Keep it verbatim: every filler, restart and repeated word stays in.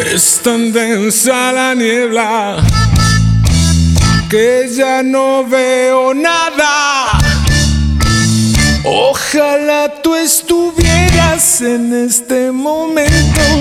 Es tan densa la niebla que ya no veo nada. Ojalá tú estuvieras en este momento